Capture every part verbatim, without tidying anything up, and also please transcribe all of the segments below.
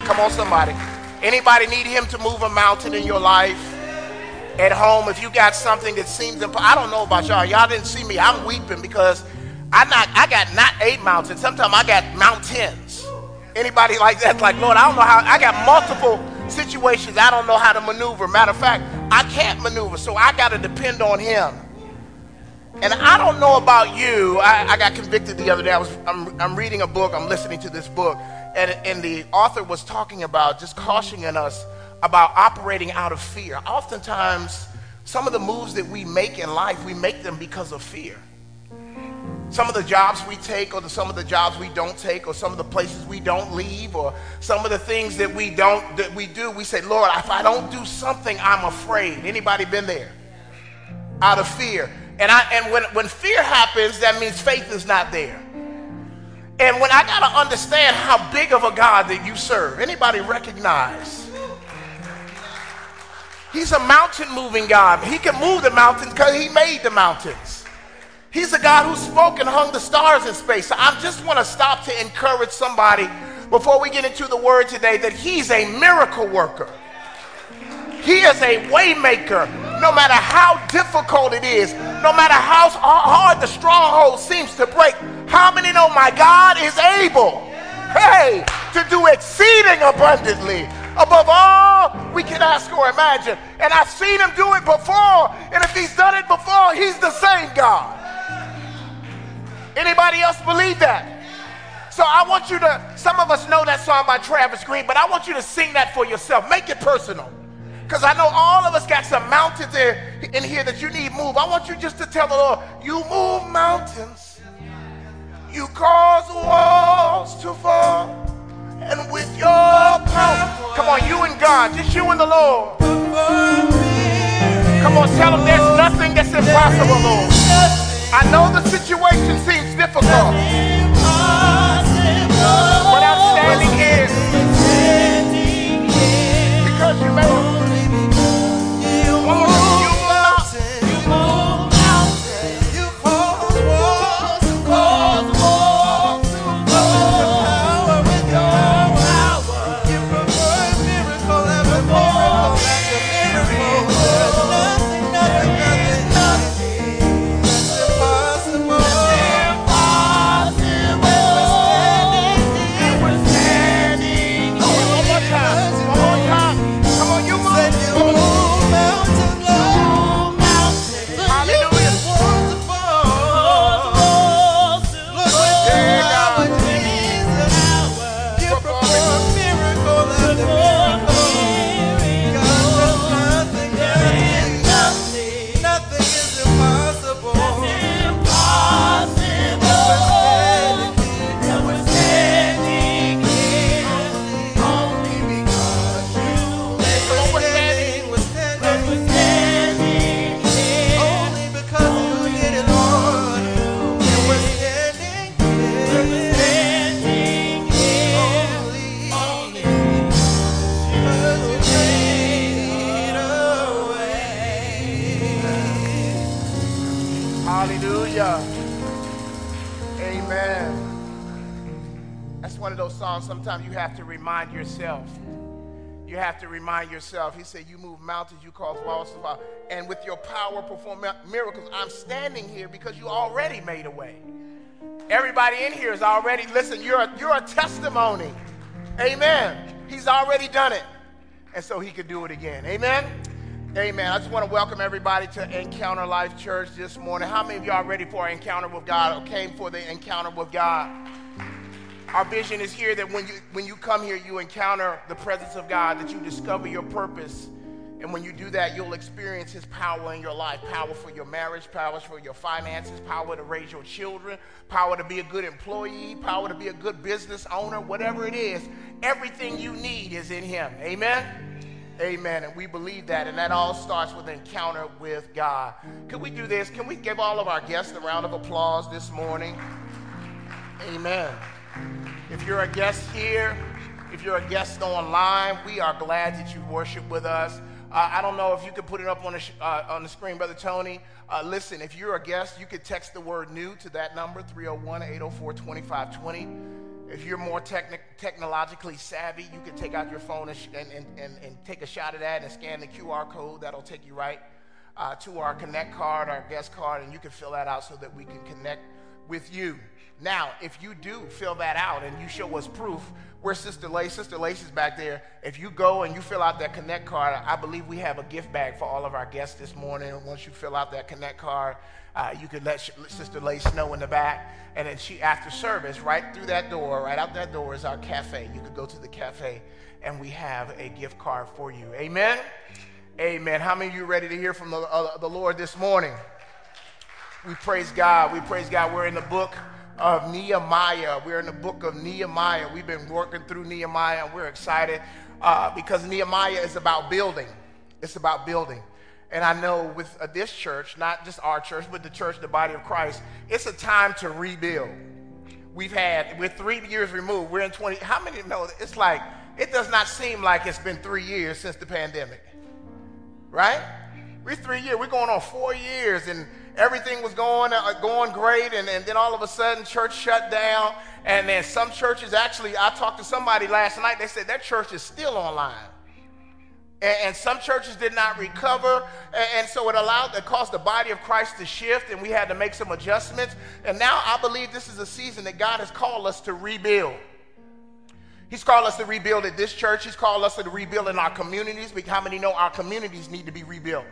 Come on, somebody. Anybody need him to move a mountain in your life? At home, if you got something that seems impossible, I don't know about y'all. Y'all didn't see me. I'm weeping because I not I got not a mountain. Sometimes I got mountains. Anybody like that? Like, Lord, I don't know how. I got multiple situations I don't know how to maneuver. Matter of fact, I can't maneuver, so I got to depend on him. And I don't know about you. I, I got convicted the other day. I was I'm, I'm reading a book. I'm listening to this book, and, and the author was talking about just cautioning us about operating out of fear. Oftentimes, some of the moves that we make in life, we make them because of fear. Some of the jobs we take, or the, some of the jobs we don't take, or some of the places we don't leave, or some of the things that we don't that we do, we say, Lord, if I don't do something, I'm afraid. Anybody been there? Out of fear. And I and when, when fear happens, that means faith is not there. And when I gotta understand how big of a God that you serve, anybody recognize? He's a mountain-moving God. He can move the mountains because he made the mountains. He's a God who spoke and hung the stars in space. So I just want to stop to encourage somebody before we get into the word today that he's a miracle worker. He is a way maker. No matter how difficult it is, no matter how hard the stronghold seems to break, how many know my God is able, hey, to do exceeding abundantly above all we can ask or imagine. And I've seen him do it before, and if he's done it before, he's the same God. Anybody else believe that? So I want you to, some of us know that song by Travis Green, but I want you to sing that for yourself. Make it personal. Because I know all of us got some mountains in, in here that you need moved. I want you just to tell the Lord, you move mountains. You cause walls to fall. And with your power, come on, you and God, just you and the Lord. Come on, tell him there's nothing that's impossible, Lord. I know the situation seems difficult, but I'm standing here because you made it. Sometimes you have to remind yourself. You have to remind yourself. He said, you move mountains, you cause walls to fall, and with your power perform miracles. I'm standing here because you already made a way. Everybody in here is already, listen, you're a, you're a testimony. Amen. He's already done it. And so he could do it again. Amen. Amen. I just want to welcome everybody to Encounter Life Church this morning. How many of y'all are ready for an encounter with God or came for the encounter with God? Our vision is here that when you when you come here, you encounter the presence of God, that you discover your purpose. And when you do that, you'll experience his power in your life. Power for your marriage, power for your finances, power to raise your children, power to be a good employee, power to be a good business owner, whatever it is. Everything you need is in him. Amen? Amen. And we believe that. And that all starts with an encounter with God. Could we do this? Can we give all of our guests a round of applause this morning? Amen. If you're a guest here, if you're a guest online, we are glad that you worship with us. Uh, I don't know if you could put it up on the, sh- uh, on the screen, Brother Tony. Uh, listen, if you're a guest, you could text the word new to that number, three oh one, eight oh four, two five two oh. If you're more techni- technologically savvy, you can take out your phone and, sh- and, and, and, and take a shot of that and scan the Q R code. That'll take you right uh, to our Connect card, our guest card, and you can fill that out so that we can connect with you. Now, if you do fill that out and you show us proof, where's Sister Lace? Sister Lace is back there. If you go and you fill out that Connect card, I believe we have a gift bag for all of our guests this morning. Once you fill out that Connect card, uh, you can let Sister Lace know in the back. And then she, after service, right through that door, right out that door is our cafe. You could go to the cafe and we have a gift card for you. Amen? Amen. How many of you are ready to hear from the, uh, the Lord this morning? We praise God. We praise God. We're in the book of Nehemiah. We're in the book of Nehemiah. We've been working through Nehemiah, and we're excited uh, because Nehemiah is about building. It's about building. And I know with uh, this church, not just our church, but the church, the body of Christ, it's a time to rebuild. We've had, we're three years removed. We're in twenty. How many know? It's like, it does not seem like it's been three years since the pandemic, right? We're three years. We're going on four years, and everything was going uh, going great, and, and then all of a sudden, church shut down. And then some churches, actually, I talked to somebody last night. They said their church is still online. And, and some churches did not recover, and, and so it allowed, it caused the body of Christ to shift, and we had to make some adjustments. And now I believe this is a season that God has called us to rebuild. He's called us to rebuild at this church. He's called us to rebuild in our communities. How many know our communities need to be rebuilt?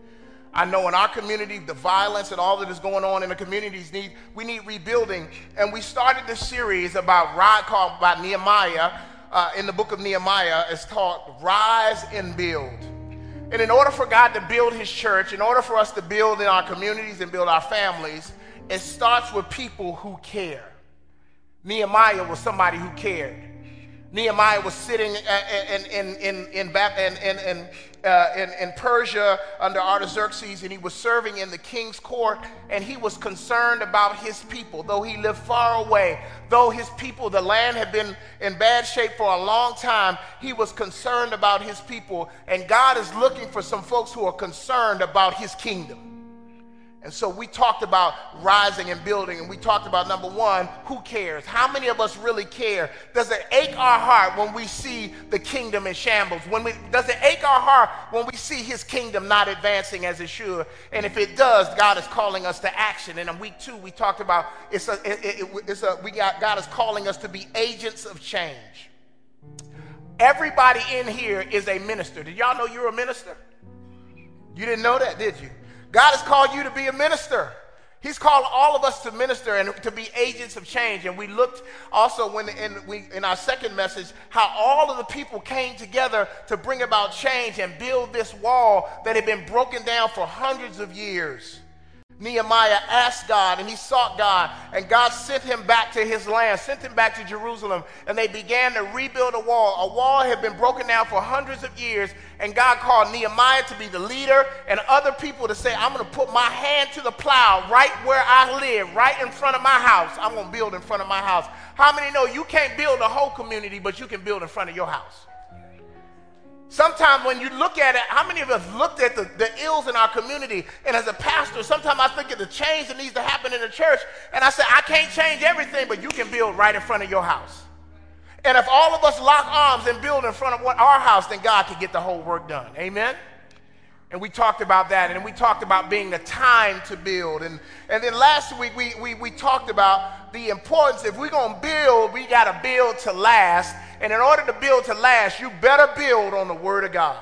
I know in our community, the violence and all that is going on in the communities, need we need rebuilding. And we started this series about called by Nehemiah uh, in the book of Nehemiah. It's called Rise and Build. And in order for God to build his church, in order for us to build in our communities and build our families, it starts with people who care. Nehemiah was somebody who cared. Nehemiah was sitting in, in, in, in, in, in, in, uh, in, in Persia under Artaxerxes, and he was serving in the king's court, and he was concerned about his people. Though he lived far away, though his people, the land had been in bad shape for a long time, he was concerned about his people. And God is looking for some folks who are concerned about his kingdom. And so we talked about rising and building, and we talked about, number one, who cares? How many of us really care? Does it ache our heart when we see the kingdom in shambles? When we, does it ache our heart when we see his kingdom not advancing as it should? And if it does, God is calling us to action. And in week two, we talked about, it's a, it, it, it's a, we got, God is calling us to be agents of change. Everybody in here is a minister. Did y'all know you're a minister? You didn't know that, did you? God has called you to be a minister. He's called all of us to minister and to be agents of change. And we looked also when in, we, in our second message how all of the people came together to bring about change and build this wall that had been broken down for hundreds of years. Nehemiah asked God, and he sought God, and God sent him back to his land, sent him back to Jerusalem, and they began to rebuild a wall. A wall had been broken down for hundreds of years, and God called Nehemiah to be the leader and other people to say, I'm going to put my hand to the plow right where I live, right in front of my house. I'm going to build in front of my house. How many know you can't build a whole community, but you can build in front of your house? Sometimes when you look at it, how many of us looked at the, the ills in our community? And as a pastor, sometimes I think of the change that needs to happen in the church. And I say, I can't change everything, but you can build right in front of your house. And if all of us lock arms and build in front of what, our house, then God can get the whole work done. Amen? And we talked about that. And we talked about being the time to build. And, and then last week, we, we, we talked about the importance. If we're going to build, we got to build to last. And in order to build to last, you better build on the Word of God.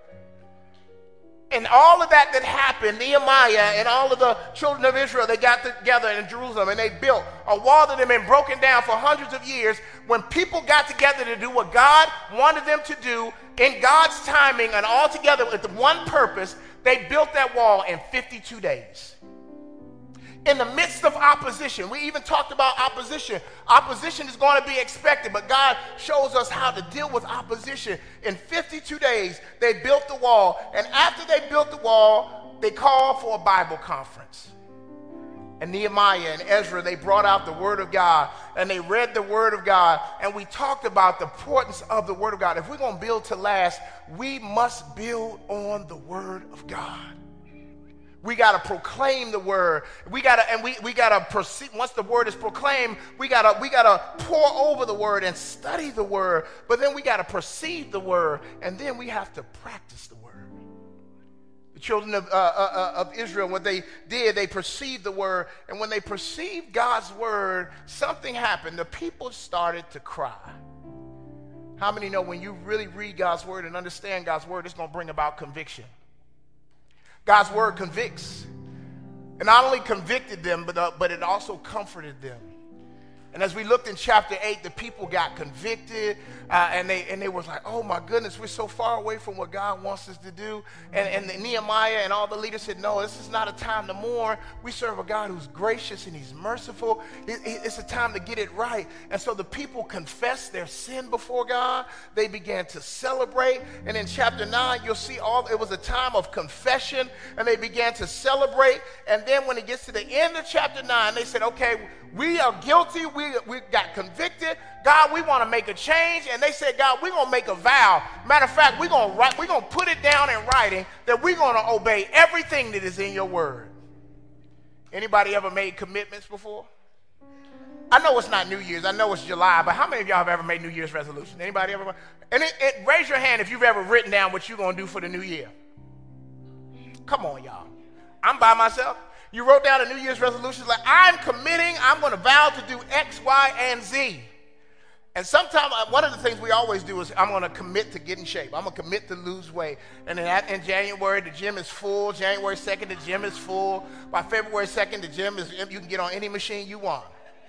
And all of that that happened, Nehemiah and all of the children of Israel, they got together in Jerusalem and they built a wall that had been broken down for hundreds of years. When people got together to do what God wanted them to do in God's timing and all together with one purpose, they built that wall in fifty-two days. In the midst of opposition, we even talked about opposition. Opposition is going to be expected, but God shows us how to deal with opposition. In fifty-two days, they built the wall, and after they built the wall, they called for a Bible conference. And Nehemiah and Ezra, they brought out the Word of God, and they read the Word of God, and we talked about the importance of the Word of God. If we're going to build to last, we must build on the Word of God. We got to proclaim the word. We got to, and we, we got to proceed. Once the word is proclaimed, we got to, we got to pour over the word and study the word. But then we got to perceive the word, and then we have to practice the word. The children of, uh, uh, of Israel, what they did, they perceived the word, and when they perceived God's word, something happened. The people started to cry. How many know when you really read God's word and understand God's word, it's going to bring about conviction? God's word convicts. And not only convicted them, but, uh, but it also comforted them. And as we looked in chapter eight, the people got convicted, uh, and they and they was like, oh my goodness, we're so far away from what God wants us to do. And, and Nehemiah and all the leaders said, no, this is not a time to mourn. We serve a God who's gracious and he's merciful. It, it, it's a time to get it right. And so the people confessed their sin before God. They began to celebrate. And in chapter nine, you'll see all, it was a time of confession, and they began to celebrate. And then when it gets to the end of chapter nine, they said, okay, we are guilty. We, we got convicted. God, we want to make a change. And they said, God, we're going to make a vow. Matter of fact, we're going to write, we're going to put it down in writing that we're going to obey everything that is in your word. Anybody ever made commitments before? I know it's not New Year's. I know it's July, but how many of y'all have ever made New Year's resolutions? Anybody ever? And it, it, raise your hand if you've ever written down what you're going to do for the new year. Come on, y'all. I'm by myself. You wrote down a New Year's resolution like, I'm committing, I'm going to vow to do X, Y, and Z. And sometimes, one of the things we always do is I'm going to commit to get in shape. I'm going to commit to lose weight. And then in January, the gym is full. January second, the gym is full. By February second, the gym is, you can get on any machine you want.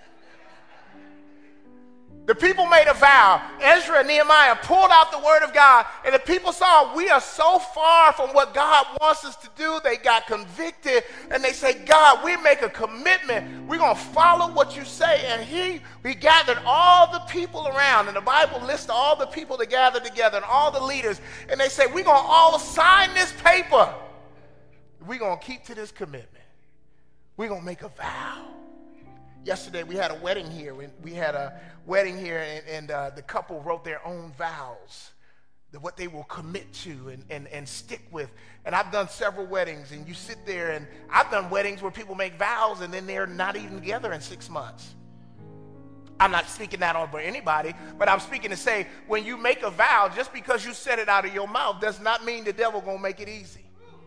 The people made a vow. Ezra and Nehemiah pulled out the word of God, and the people saw we are so far from what God wants us to do. They got convicted, and they say, God, we make a commitment. We're going to follow what you say. And he, we gathered all the people around, and the Bible lists all the people that gathered together and all the leaders, and they say, we're going to all sign this paper. We're going to keep to this commitment. We're going to make a vow. Yesterday we had a wedding here. We had a wedding here, and, and uh, the couple wrote their own vows, that what they will commit to and, and, and stick with. And I've done several weddings, and you sit there, and I've done weddings where people make vows and then they're not even together in six months. I'm not speaking that over anybody, but I'm speaking to say, when you make a vow, just because you said it out of your mouth does not mean the devil gonna make it easy.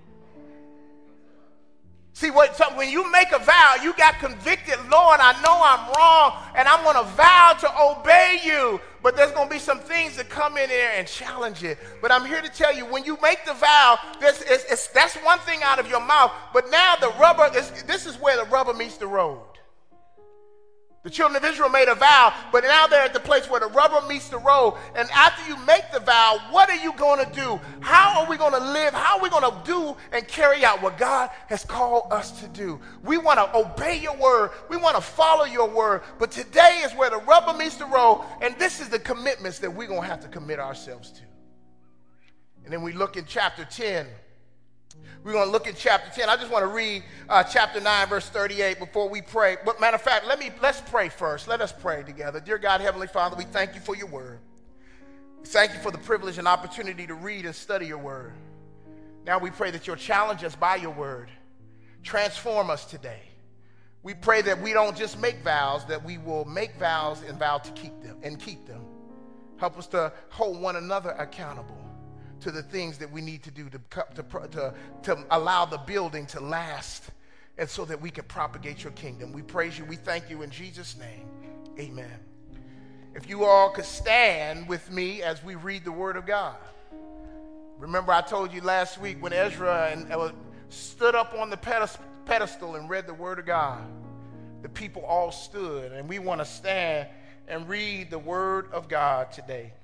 See, what, so when you make a vow, you got convicted. Lord, I know I'm wrong, and I'm going to vow to obey you. But there's going to be some things that come in there and challenge it. But I'm here to tell you, when you make the vow, this is, it's, that's one thing out of your mouth. But now the rubber, is, this is where the rubber meets the road. The children of Israel made a vow, but now they're at the place where the rubber meets the road. And after you make the vow, what are you going to do? How are we going to live? How are we going to do and carry out what God has called us to do? We want to obey your word. We want to follow your word. But today is where the rubber meets the road, and this is the commitments that we're going to have to commit ourselves to. And then we look in chapter ten. We're going to look at chapter ten. I just want to read uh, chapter nine, verse thirty-eight before we pray. But matter of fact, let me, let's pray first. Let us pray together. Dear God, Heavenly Father, we thank you for your word. We thank you for the privilege and opportunity to read and study your word. Now we pray that you'll challenge us by your word. Transform us today. We pray that we don't just make vows, that we will make vows and vow to keep them and keep them. Help us to hold one another accountable to the things that we need to do to, to, to, to allow the building to last, and so that we can propagate your kingdom. We praise you. We thank you in Jesus' name. Amen. If you all could stand with me as we read the word of God. Remember, I told you last week when Ezra and, uh, stood up on the pedestal and read the word of God, the people all stood, and we want to stand and read the word of God today.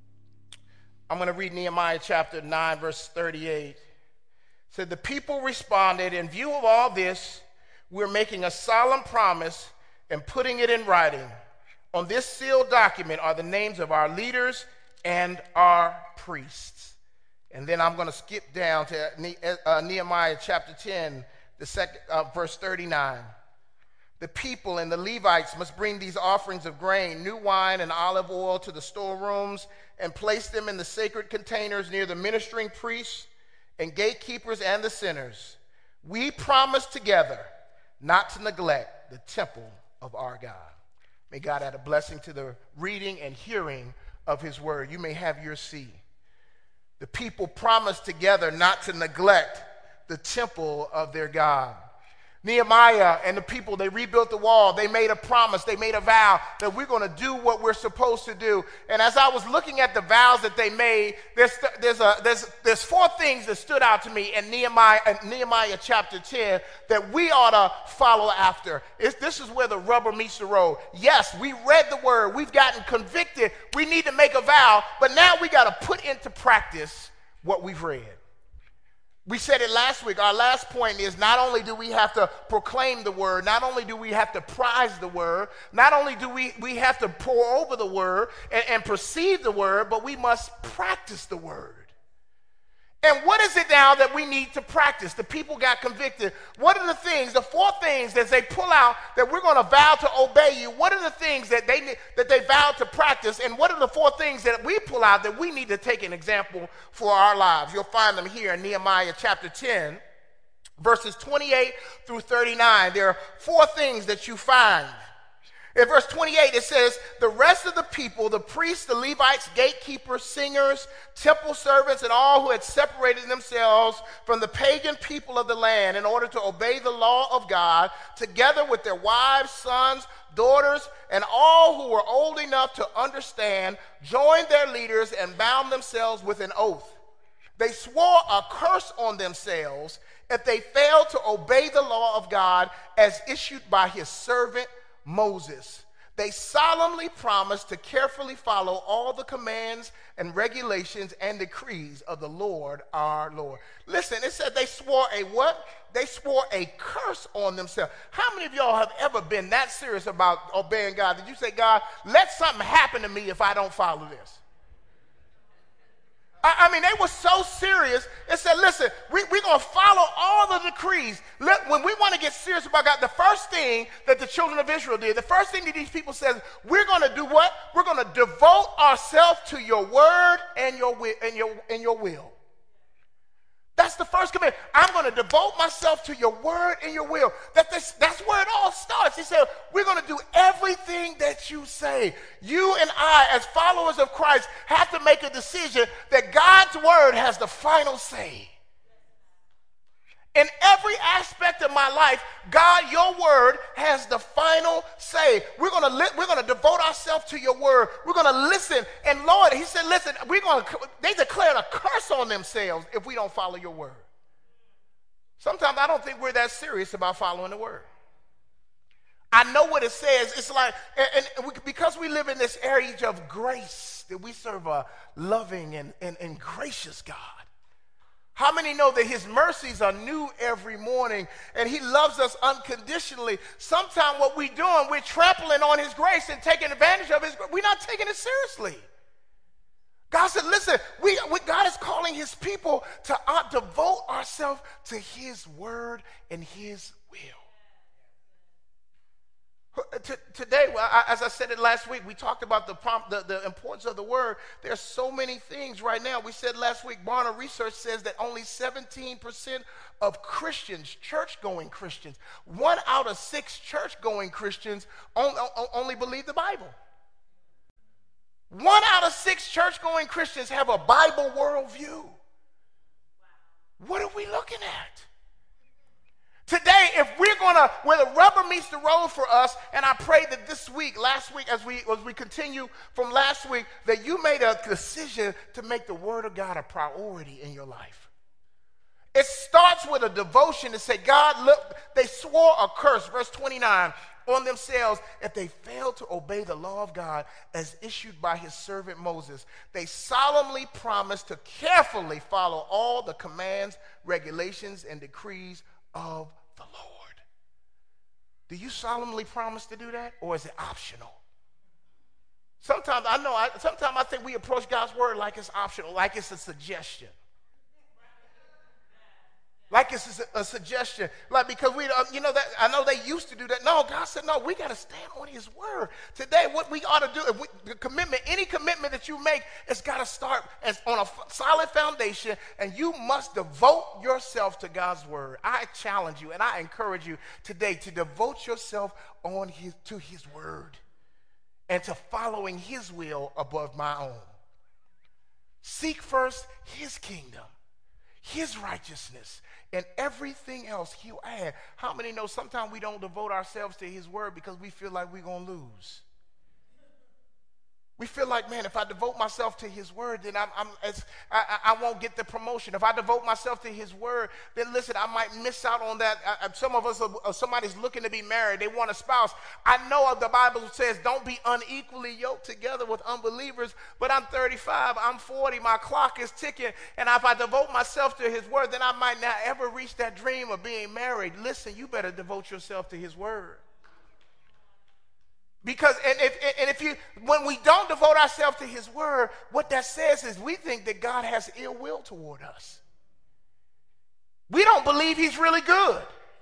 I'm going to read Nehemiah chapter nine, verse thirty-eight. It said, the people responded, in view of all this, we're making a solemn promise and putting it in writing. On this sealed document are the names of our leaders and our priests. And then I'm going to skip down to uh, Nehemiah chapter ten, the second, uh, verse thirty-nine. The people and the Levites must bring these offerings of grain, new wine, and olive oil to the storerooms and place them in the sacred containers near the ministering priests and gatekeepers and the sinners. We promise together not to neglect the temple of our God. May God add a blessing to the reading and hearing of his word. You may have your seat. The people promised together not to neglect the temple of their God. Nehemiah and the people, they rebuilt the wall. They made a promise. They made a vow that we're going to do what we're supposed to do. And as I was looking at the vows that they made, there's there's a there's there's four things that stood out to me in Nehemiah in Nehemiah chapter ten that we ought to follow after. It's, this is where the rubber meets the road. Yes, we read the word. We've gotten convicted. We need to make a vow, but now we got to put into practice what we've read. We said it last week. Our last point is not only do we have to proclaim the word, not only do we have to prize the word, not only do we, we have to pour over the word and, and perceive the word, but we must practice the word. And what is it now that we need to practice? The people got convicted. What are the things, the four things that they pull out that we're going to vow to obey you? What are the things that they that they vowed to practice? And what are the four things that we pull out that we need to take an example for our lives? You'll find them here in Nehemiah chapter ten, verses twenty-eight through thirty-nine. There are four things that you find. In verse twenty-eight, it says, the rest of the people, the priests, the Levites, gatekeepers, singers, temple servants, and all who had separated themselves from the pagan people of the land in order to obey the law of God, together with their wives, sons, daughters, and all who were old enough to understand, joined their leaders and bound themselves with an oath. They swore a curse on themselves if they failed to obey the law of God as issued by his servant Moses. They solemnly promised to carefully follow all the commands and regulations and decrees of the Lord our Lord. Listen, it said they swore a what? They swore a curse on themselves. How many of y'all have ever been that serious about obeying God? Did you say, God, let something happen to me if I don't follow this? I mean, they were so serious. It said, listen, we, we're going to follow all the decrees. Let, when we want to get serious about God, the first thing that the children of Israel did, the first thing that these people said, we're going to do what? We're going to devote ourselves to your word and your, and your, and your will. That's the first command. I'm going to devote myself to your word and your will. That this, that's where it all starts. He said, we're going to do everything that you say. You and I, as followers of Christ, have to make a decision that God's word has the final say. In every aspect of my life, God, your word has the final say. We're going to li- we're going to devote ourselves to your word. We're going to listen. And Lord, he said, listen, we're going to, they declared a curse on themselves if we don't follow your word. Sometimes I don't think we're that serious about following the word. I know what it says. It's like, and, and we, because we live in this age of grace, that we serve a loving and, and, and gracious God. How many know that his mercies are new every morning and he loves us unconditionally? Sometimes what we're doing, we're trampling on his grace and taking advantage of his grace. We're not taking it seriously. God said, listen, we, we, God is calling his people to uh, devote ourselves to his word and his will. Today, as I said it last week, we talked about the, the, the importance of the word. There's so many things right now. We said last week, Barna research says that only seventeen percent of Christians, church-going Christians, one out of six church-going Christians only, only believe the Bible. One out of six church-going Christians have a Bible worldview. What are we looking at? Today, if we're going to, where the rubber meets the road for us, and I pray that this week, last week, as we as we continue from last week, that you made a decision to make the word of God a priority in your life. It starts with a devotion to say, God, look, they swore a curse, verse twenty-nine, on themselves if they failed to obey the law of God as issued by his servant Moses. They solemnly promised to carefully follow all the commands, regulations, and decrees of the Lord. Do you solemnly promise to do that, or is it optional? Sometimes I know, I, sometimes I think we approach God's word like it's optional, like it's a suggestion. Like it's a, a suggestion. Like because we, uh, you know, that I know they used to do that. No, God said, no, we got to stand on his word. Today, what we ought to do, if we, the commitment, any commitment that you make, it's got to start as on a f- solid foundation, and you must devote yourself to God's word. I challenge you and I encourage you today to devote yourself on his, to his word and to following his will above my own. Seek first his kingdom, his righteousness, and everything else he'll add. How many know sometimes we don't devote ourselves to his word because we feel like we're going to lose? We feel like, man, if I devote myself to his word, then I'm, I'm as, I, I won't get the promotion. If I devote myself to his word, then listen, I might miss out on that. I, some of us, are, somebody's looking to be married. They want a spouse. I know the Bible says don't be unequally yoked together with unbelievers, but I'm thirty-five, I'm forty, my clock is ticking, and if I devote myself to his word, then I might not ever reach that dream of being married. Listen, you better devote yourself to his word. Because, and if, and if you, when we don't devote ourselves to his word, what that says is we think that God has ill will toward us. We don't believe he's really good.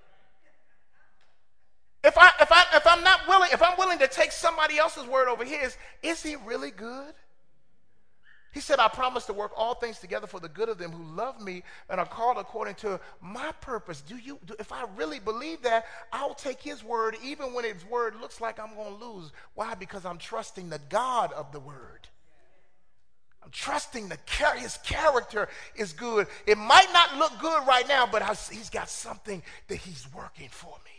If I, if I, if I'm not willing, if I'm willing to take somebody else's word over his, is he really good? He said, I promise to work all things together for the good of them who love me and are called according to my purpose. Do you, do, if I really believe that, I'll take his word even when his word looks like I'm going to lose. Why? Because I'm trusting the God of the word. I'm trusting the his character is good. It might not look good right now, but I, he's got something that he's working for me.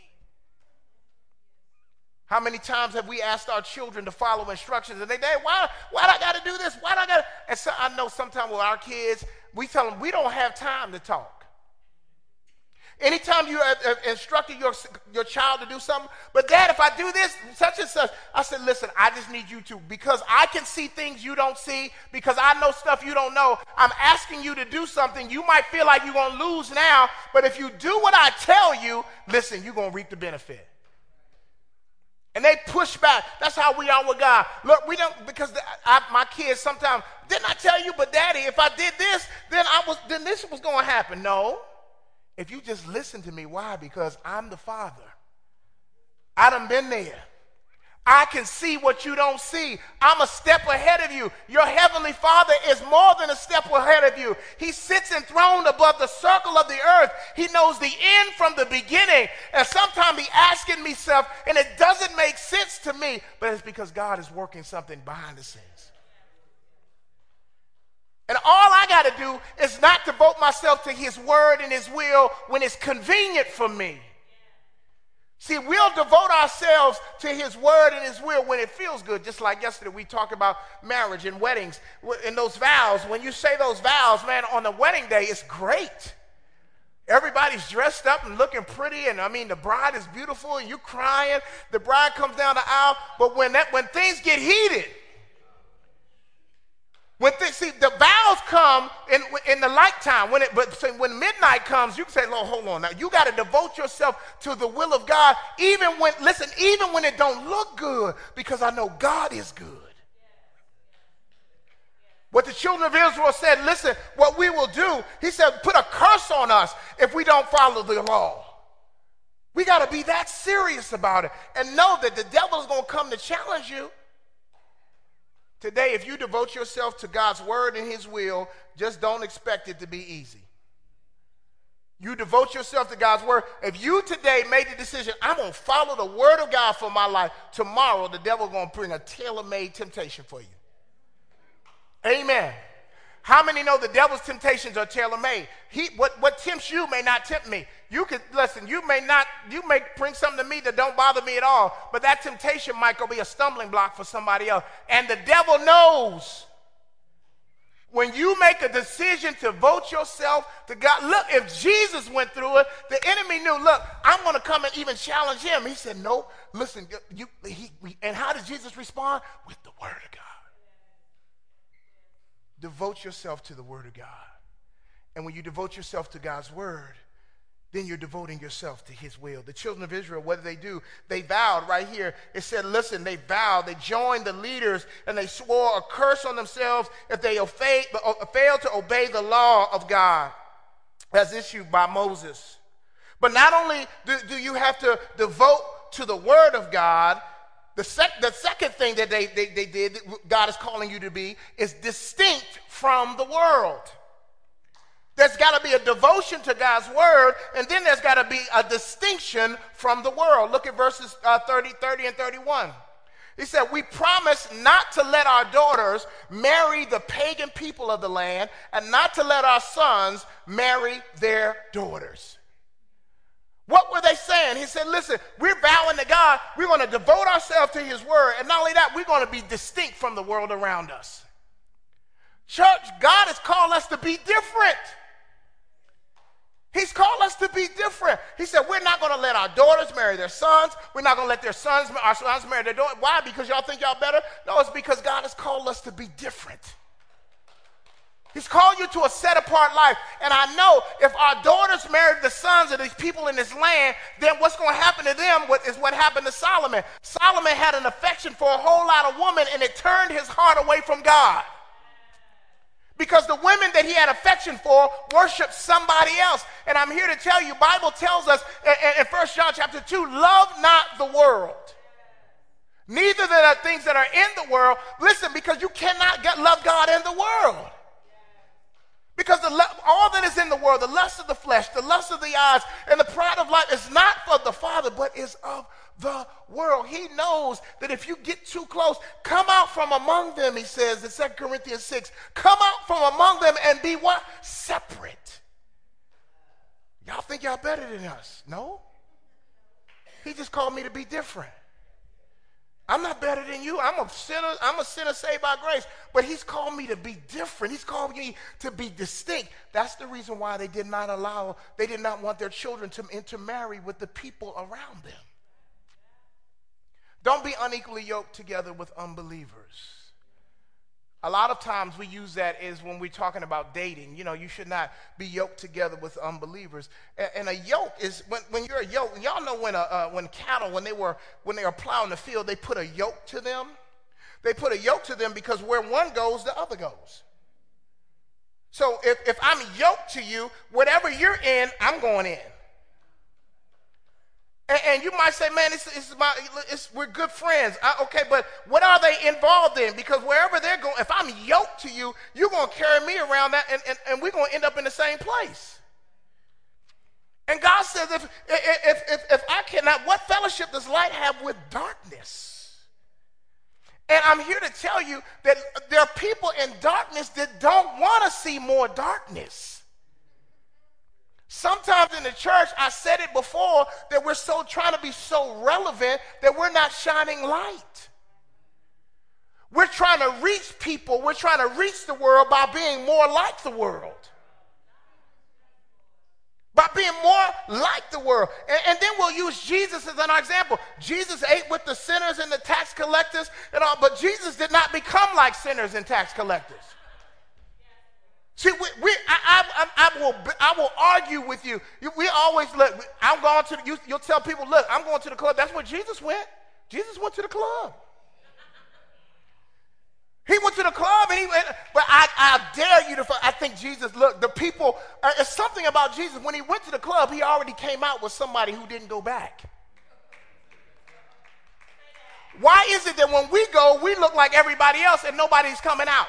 How many times have we asked our children to follow instructions and they, they why, why do I got to do this? Why do I got to? And so I know sometimes with our kids, we tell them we don't have time to talk. Anytime you have, have instructed your, your child to do something, but Dad, if I do this, such and such, I said, listen, I just need you to, because I can see things you don't see, because I know stuff you don't know, I'm asking you to do something. You might feel like you're going to lose now, but if you do what I tell you, listen, you're going to reap the benefit. And they push back. That's how we are with God. Look, we don't, because the, I, my kids sometimes, didn't I tell you, but Daddy, if I did this, then I was, then this was going to happen. No. If you just listen to me, why? Because I'm the Father. I done been there. I can see what you don't see. I'm a step ahead of you. Your heavenly Father is more than a step ahead of you. He sits enthroned above the circle of the earth. He knows the end from the beginning. And sometimes he asking me stuff, and it doesn't make sense to me, but it's because God is working something behind the scenes. And all I got to do is not devote myself to his word and his will when it's convenient for me. See, we'll devote ourselves to his word and his will when it feels good. Just like yesterday we talked about marriage and weddings and those vows. When you say those vows, man, on the wedding day, it's great. Everybody's dressed up and looking pretty, and I mean, the bride is beautiful, and you're crying. The bride comes down the aisle, but when that when things get heated, when th- see the vows come in in the light time, when it but say, when midnight comes, you can say, "Lord, hold on now. You got to devote yourself to the will of God, even when listen, even when it don't look good, because I know God is good." What the children of Israel said, listen, what we will do, he said, put a curse on us if we don't follow the law. We got to be that serious about it and know that the devil is going to come to challenge you. Today, if you devote yourself to God's word and his will, just don't expect it to be easy. You devote yourself to God's word. If you today made the decision, I'm going to follow the word of God for my life, tomorrow the devil is going to bring a tailor-made temptation for you. Amen. How many know the devil's temptations are tailor-made? He, what, what tempts you may not tempt me. You could, listen, you may not, you may bring something to me that don't bother me at all, but that temptation might go be a stumbling block for somebody else. And the devil knows when you make a decision to devote yourself to God. Look, if Jesus went through it, the enemy knew, look, I'm going to come and even challenge him. He said, no, listen, you, he, and how did Jesus respond? With the word of God. Devote yourself to the word of God. And when you devote yourself to God's word, then you're devoting yourself to his will. The children of Israel, what did they do? They vowed right here. It said, listen, they vowed. They joined the leaders and they swore a curse on themselves if they failed to obey the law of God. as issued by Moses. But not only do, do you have to devote to the word of God, the, sec, the second thing that they, they, they did, that God is calling you to be, is distinct from the world. There's got to be a devotion to God's word, and then there's got to be a distinction from the world. Look at verses uh, thirty, thirty, and thirty-one. He said, we promise not to let our daughters marry the pagan people of the land, and not to let our sons marry their daughters. What were they saying? He said, listen, we're vowing to God, we're going to devote ourselves to his word, and not only that, we're going to be distinct from the world around us. Church, God has called us to be different. He's called us to be different. He said, we're not going to let our daughters marry their sons. We're not going to let their sons, our sons marry their daughters. Why? Because y'all think y'all better? No, it's because God has called us to be different. He's called you to a set-apart life. And I know if our daughters married the sons of these people in this land, then what's going to happen to them is what happened to Solomon. Solomon had an affection for a whole lot of women, and it turned his heart away from God. Because the women that he had affection for worshiped somebody else. And I'm here to tell you, Bible tells us in, in First John chapter two, love not the world. Neither the things that are in the world. Listen, because you cannot get, love God in the world. Because the, all that is in the world, the lust of the flesh, the lust of the eyes, and the pride of life is not of the Father, but is of the world. He knows that if you get too close, come out from among them, he says in Second Corinthians six. Come out from among them and be what? Separate. Y'all think y'all better than us? No. He just called me to be different. I'm not better than you. I'm a sinner. I'm a sinner saved by grace. But he's called me to be different. He's called me to be distinct. That's the reason why they did not allow, they did not want their children to intermarry with the people around them. Don't be unequally yoked together with unbelievers. A lot of times we use that as when we're talking about dating. You know, you should not be yoked together with unbelievers. And, and a yoke is, when, when you're a yoke, y'all know when, a, uh, when cattle, when they were when they were plowing the field, they put a yoke to them. They put a yoke to them because where one goes, the other goes. So if, if I'm yoked to you, whatever you're in, I'm going in. And, and you might say, man, it's, it's my, it's, we're good friends. I, okay, but what are they involved in? Because wherever they're going, if I'm yoked to you, you're going to carry me around that, and, and, and we're going to end up in the same place. And God says, if, if, if, if I cannot, what fellowship does light have with darkness? And I'm here to tell you that there are people in darkness that don't want to see more darkness. Sometimes in the church, I said it before, that we're so trying to be so relevant that we're not shining light. We're trying to reach people, we're trying to reach the world by being more like the world. By being more like the world. And, and then we'll use Jesus as an example. Jesus ate with the sinners and the tax collectors and all, but Jesus did not become like sinners and tax collectors. See, we, we, I, I, I, will, I will argue with you. We always look. I'm going to. You, you'll tell people, look, I'm going to the club. That's where Jesus went. Jesus went to the club. He went to the club, and he. But I, I dare you to. I think Jesus. Look, the people. Uh, it's something about Jesus. When he went to the club, he already came out with somebody who didn't go back. Why is it that when we go, we look like everybody else, and nobody's coming out?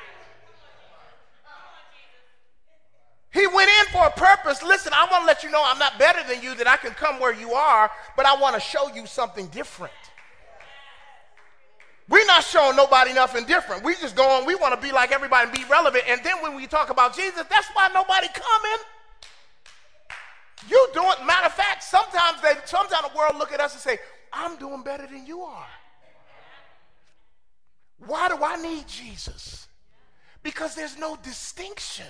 He went in for a purpose. Listen, I want to let you know I'm not better than you, that I can come where you are, but I want to show you something different. We're not showing nobody nothing different. We just going, we want to be like everybody and be relevant. And then when we talk about Jesus, that's why nobody coming. You doing, matter of fact, sometimes they, sometimes the world look at us and say, I'm doing better than you are. Why do I need Jesus? Because there's no distinction.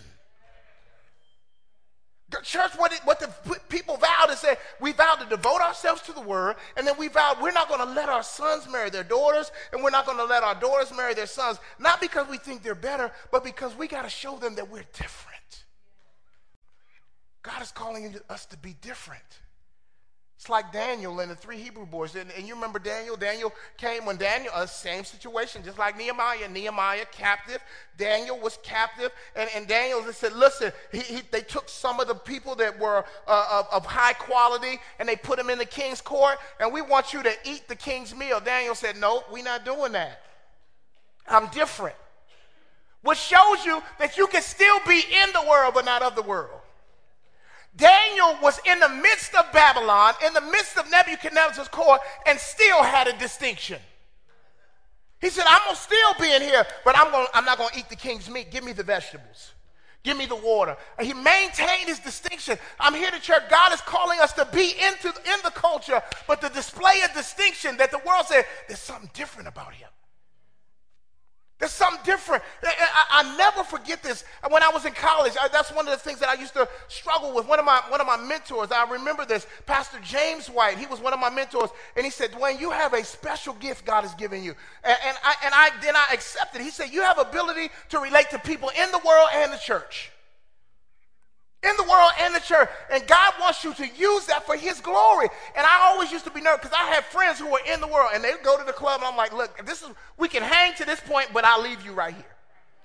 The church, what, it, what the people vowed is say, we vowed to devote ourselves to the word, and then we vowed we're not going to let our sons marry their daughters, and we're not going to let our daughters marry their sons, not because we think they're better, but because we got to show them that we're different. God is calling us to be different. It's like Daniel and the three Hebrew boys. And, and you remember Daniel? Daniel came when Daniel, uh, same situation, just like Nehemiah. Nehemiah captive. Daniel was captive. And, and Daniel they said, listen, he, he, they took some of the people that were uh, of, of high quality and they put them in the king's court. And we want you to eat the king's meal. Daniel said, no, we're not doing that. I'm different. Which shows you that you can still be in the world but not of the world. Daniel was in the midst of Babylon, in the midst of Nebuchadnezzar's court, and still had a distinction. He said, I'm going to still be in here, but I'm, gonna, I'm not going to eat the king's meat. Give me the vegetables. Give me the water. And he maintained his distinction. I'm here to church. God is calling us to be into in the culture, but to display a distinction that the world said, there's something different about him. There's something different. I, I, I never forget this. When I was in college, I, that's one of the things that I used to struggle with. One of my one of my mentors, I remember this, Pastor James White. He was one of my mentors, and he said, Dwayne, you have a special gift God has given you. And, and, I, and I then I accepted. He said, you have ability to relate to people in the world and the church. In the world and the church. And God wants you to use that for his glory. And I always used to be nervous because I had friends who were in the world and they would go to the club and I'm like, look, this is we can hang to this point, but I'll leave you right here.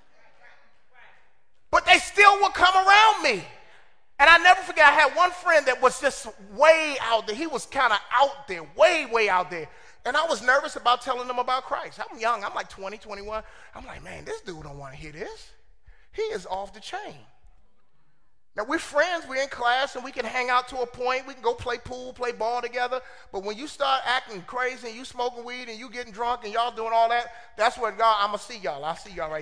But they still would come around me. And I never forget, I had one friend that was just way out there. He was kind of out there, way, way out there. And I was nervous about telling them about Christ. I'm young. I'm like twenty, twenty-one. I'm like, man, this dude don't want to hear this. He is off the chain. Now, we're friends, we're in class, and we can hang out to a point. We can go play pool, play ball together. But when you start acting crazy and you smoking weed and you getting drunk and y'all doing all that, that's where God, I'm going to see y'all. I'll see y'all right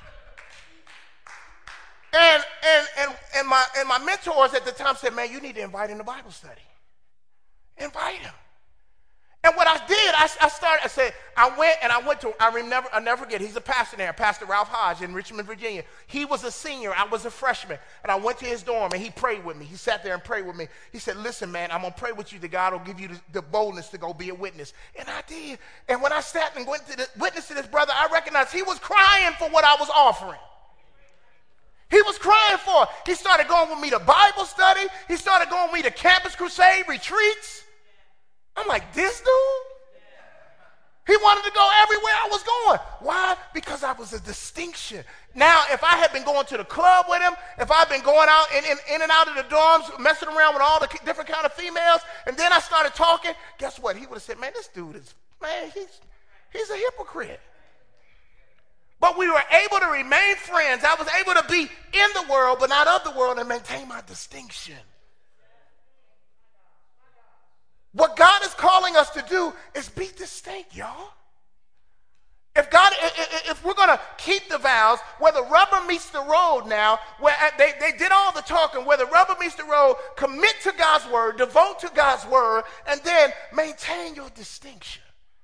there. And, and, and, and, my, and my mentors at the time said, man, you need to invite him to Bible study. Invite him. And what I did, I, I started, I said, I went and I went to, I remember, I'll never forget, he's a pastor there, Pastor Ralph Hodge in Richmond, Virginia. He was a senior, I was a freshman, and I went to his dorm and he prayed with me. He sat there and prayed with me. He said, listen, man, I'm going to pray with you that God will give you the, the boldness to go be a witness. And I did. And when I sat and went to the witness to this brother, I recognized he was crying for what I was offering. He was crying for it. He started going with me to Bible study. He started going with me to Campus Crusade retreats. I'm like, this dude? He wanted to go everywhere I was going. Why? Because I was a distinction. Now, if I had been going to the club with him, if I'd been going out in, in, in and out of the dorms, messing around with all the different kind of females, and then I started talking, guess what? He would have said, man, this dude is, man, he's, he's a hypocrite. But we were able to remain friends. I was able to be in the world, but not of the world, and maintain my distinction. What God is calling us to do is be distinct, y'all. If God, if we're going to keep the vows, where the rubber meets the road now, where they, they did all the talking, where the rubber meets the road, commit to God's word, devote to God's word, and then maintain your distinction.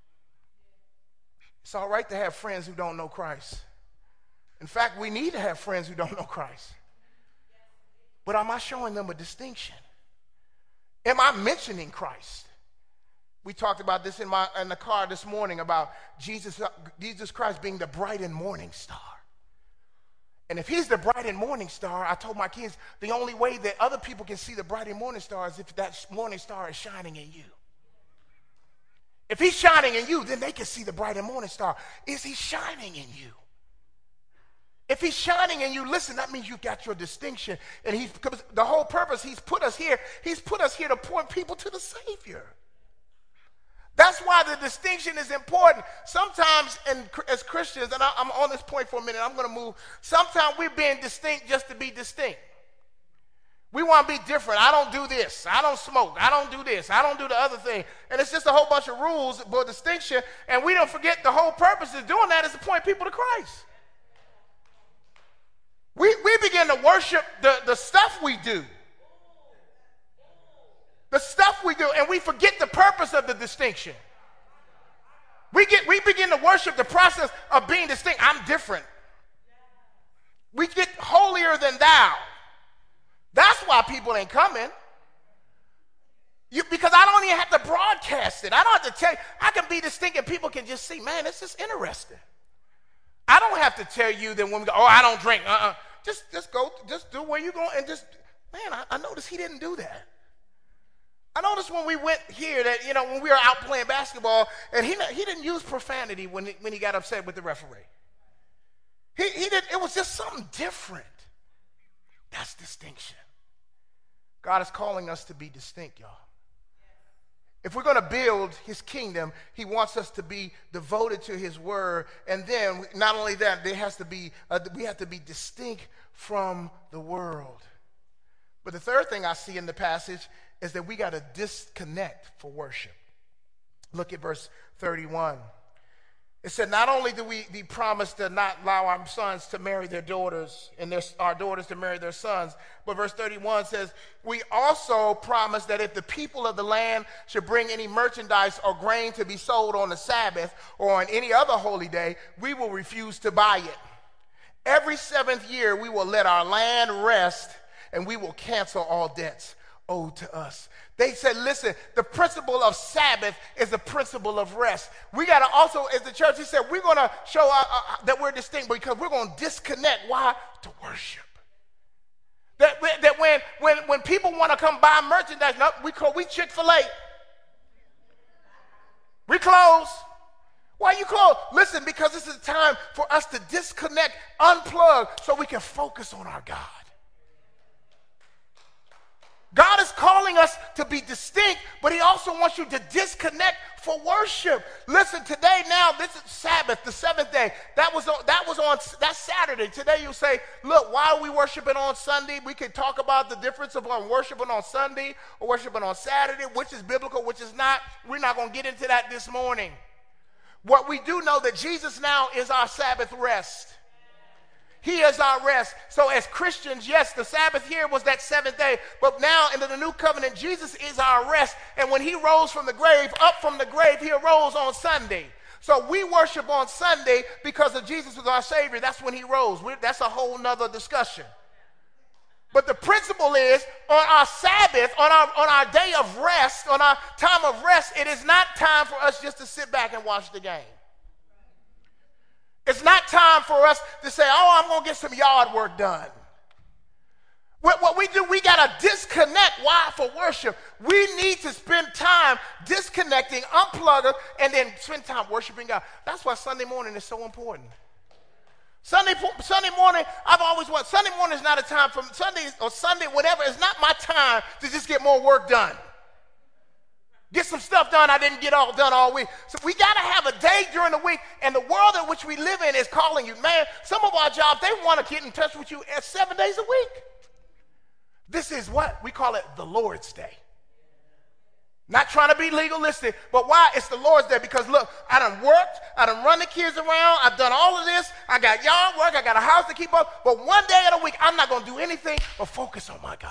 It's all right to have friends who don't know Christ. In fact, we need to have friends who don't know Christ. But am I showing them a distinction? Am I mentioning Christ? We talked about this in my in the car this morning about Jesus, Jesus Christ being the bright and morning star. And if he's the bright and morning star, I told my kids, the only way that other people can see the bright and morning star is if that morning star is shining in you. If he's shining in you, then they can see the bright and morning star. Is he shining in you? If he's shining in you, listen, that means you've got your distinction. And he's, the whole purpose, he's put us here, he's put us here to point people to the Savior. That's why the distinction is important. Sometimes, in, as Christians, and I, I'm on this point for a minute, I'm going to move. Sometimes we're being distinct just to be distinct. We want to be different. I don't do this. I don't smoke. I don't do this. I don't do the other thing. And it's just a whole bunch of rules for distinction. And we don't forget the whole purpose of doing that is to point people to Christ. We, we begin to worship the, the stuff we do. The stuff we do, and we forget the purpose of the distinction. We, get, we begin to worship the process of being distinct. I'm different. We get holier than thou. That's why people ain't coming. You, because I don't even have to broadcast it. I don't have to tell you. I can be distinct and people can just see, man, this is interesting. I don't have to tell you that when we go, oh, I don't drink. Uh-uh. Just, just go, just do where you're going and just, man, I, I noticed he didn't do that. I noticed when we went here that, you know, when we were out playing basketball, and he, he didn't use profanity when he, when he got upset with the referee. He, he did, it was just something different. That's distinction. God is calling us to be distinct, y'all. If we're going to build his kingdom, he wants us to be devoted to his word. And then not only that, there has to be, uh, we have to be distinct from the world. But the third thing I see in the passage is that we got to disconnect for worship. Look at verse thirty-one. It said, not only do we, we promise to not allow our sons to marry their daughters and their, our daughters to marry their sons, but verse thirty-one says, we also promise that if the people of the land should bring any merchandise or grain to be sold on the Sabbath or on any other holy day, we will refuse to buy it. Every seventh year, we will let our land rest and we will cancel all debts owed to us. They said, listen, the principle of Sabbath is the principle of rest. We got to also, as the church, he said, we're going to show uh, uh, that we're distinct because we're going to disconnect. Why? To worship. That, that when, when, when people want to come buy merchandise, no, we call, we Chick-fil-A. We close. Why you close? Listen, because this is time for us to disconnect, unplug, so we can focus on our God. God is calling us to be distinct, but he also wants you to disconnect for worship. Listen, today now, this is Sabbath, the seventh day. That was on, that was on, that's Saturday. Today you say, look, why are we worshiping on Sunday? We can talk about the difference of um, worshiping on Sunday or worshiping on Saturday, which is biblical, which is not. We're not going to get into that this morning. What we do know that Jesus now is our Sabbath rest. He is our rest. So as Christians, yes, the Sabbath here was that seventh day, but now into the new covenant, Jesus is our rest. And when he rose from the grave, up from the grave, he arose on Sunday. So we worship on Sunday because of Jesus as our Savior. That's when he rose. We're, that's a whole nother discussion. But the principle is on our Sabbath, on our, on our day of rest, on our time of rest, it is not time for us just to sit back and watch the game. It's not time for us to say, oh, I'm going to get some yard work done. What, what we do, we got to disconnect. Why? For worship. We need to spend time disconnecting, unplugging, and then spend time worshiping God. That's why Sunday morning is so important. Sunday, Sunday morning, I've always wanted, Sunday morning is not a time for, Sunday or Sunday, whatever, it's not my time to just get more work done. Get some stuff done I didn't get all done all week. So we got to have a day during the week, and the world in which we live in is calling you. Man, some of our jobs, they want to get in touch with you at seven days a week. This is what? We call it the Lord's Day. Not trying to be legalistic, but why? It's the Lord's Day because, look, I done worked, I done run the kids around, I've done all of this, I got yard work, I got a house to keep up, but one day of the week, I'm not going to do anything but focus on my God.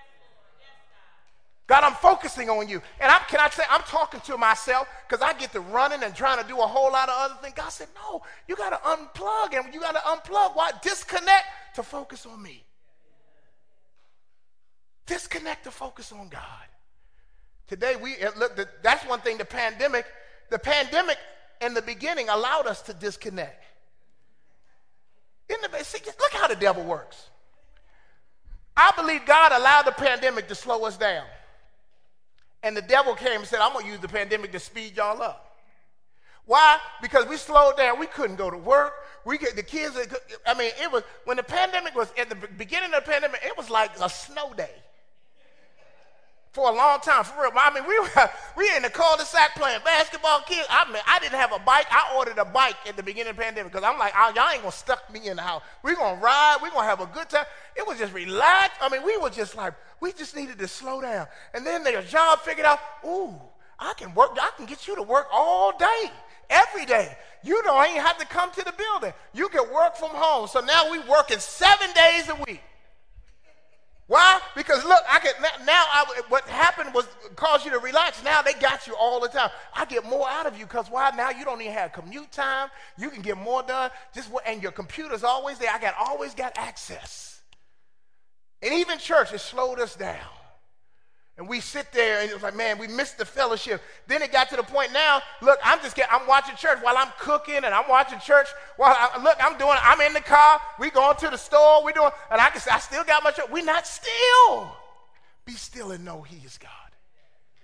God, I'm focusing on you. And I'm, can I say, I'm talking to myself because I get to running and trying to do a whole lot of other things. God said, no, you got to unplug, and you got to unplug. Why? Disconnect to focus on me. Disconnect to focus on God. Today, we look, that's one thing, the pandemic, the pandemic in the beginning allowed us to disconnect. In the, see, look how the devil works. I believe God allowed the pandemic to slow us down. And the devil came and said, I'm going to use the pandemic to speed y'all up. Why? Because we slowed down. We couldn't go to work. We get the kids, I mean, it was, when the pandemic was, at the beginning of the pandemic, it was like a snow day. For a long time, for real. I mean, we were, we were in the cul-de-sac playing basketball, kids. I mean, I didn't have a bike. I ordered a bike at the beginning of the pandemic because I'm like, oh, y'all ain't going to stuck me in the house. We're going to ride. We're going to have a good time. It was just relaxed. I mean, we were just like, we just needed to slow down. And then their job figured out, ooh, I can work. I can get you to work all day, every day. You don't even have to come to the building. You can work from home. So now we working seven days a week. Why? Because look, I can now. I, what happened was caused you to relax. Now they got you all the time. I get more out of you because why? Now you don't even have commute time. You can get more done. Just and your computer's always there. I got always got access. And even church has slowed us down. And we sit there and it was like, man, we missed the fellowship. Then it got to the point now, look, I'm just getting, I'm watching church while I'm cooking and I'm watching church while I, look, I'm doing, I'm in the car, we going to the store, we doing, and I can say, I still got my church. We not still. Be still and know he is God.